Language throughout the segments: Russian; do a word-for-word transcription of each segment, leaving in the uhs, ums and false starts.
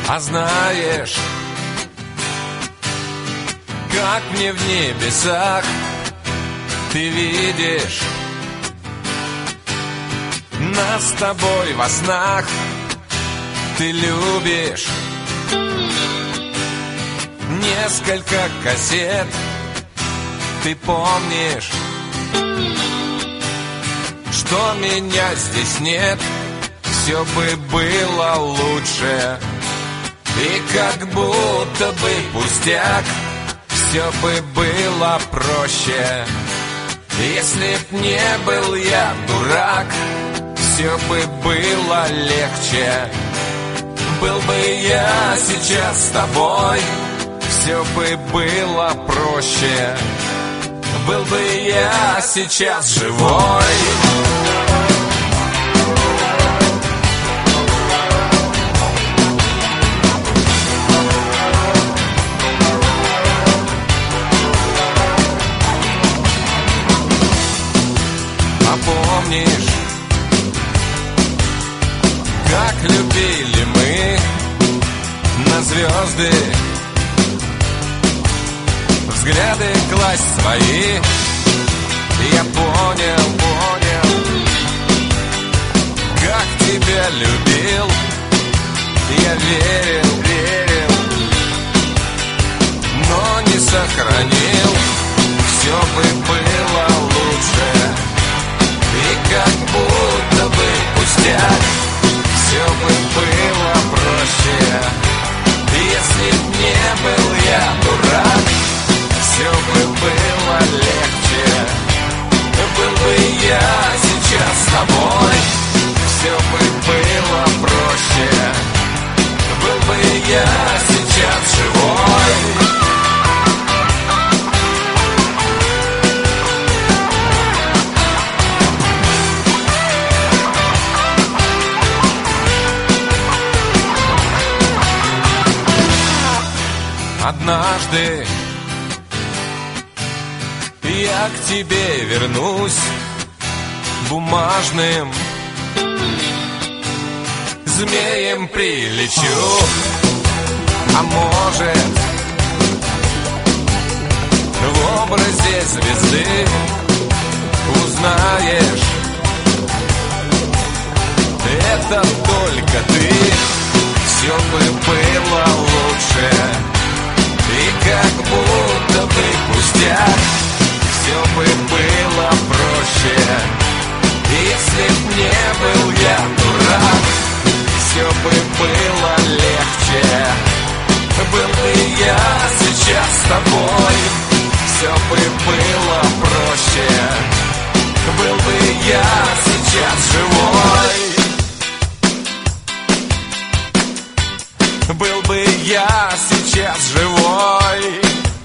А знаешь, как мне в небесах ты видишь нас с тобой во снах, ты любишь несколько кассет, ты помнишь, что меня здесь нет, все бы было лучше. И как будто бы пустяк, все бы было проще. Если б не был я дурак, все бы было легче. Был бы я сейчас с тобой, все бы было проще. Был бы я сейчас живой. Помнишь, как любили мы на звезды, взгляды класть свои. Я понял, понял, как тебя любил. Я верил, верил, но не сохранил. Все бы было лучше. И как будто бы пустяк, все бы было проще. Если б не был я дурак, все бы было легче. Был бы я сейчас с тобой, все бы было проще. Был бы я сейчас живой. Однажды я к тебе вернусь бумажным змеем прилечу. А может, в образе звезды узнаешь, это только ты. Все бы было лучше. И как будто бы пустяк, все бы было проще. Если б не был я дурак, все бы было легче. Был бы я сейчас с тобой, все бы было проще. Был бы я сейчас живой. Был бы я сейчас живой.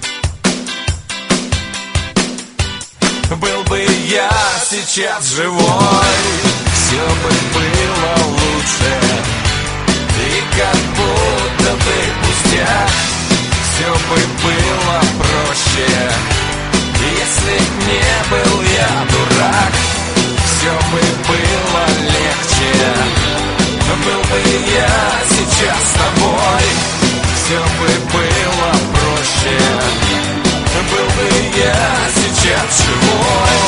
Был бы я сейчас живой. Все бы было лучше. И как будто бы пустяк, все бы было проще. Если б не был я дурак, все бы было легче. Был бы я сейчас с тобой, все бы было проще. Был бы я сейчас живой.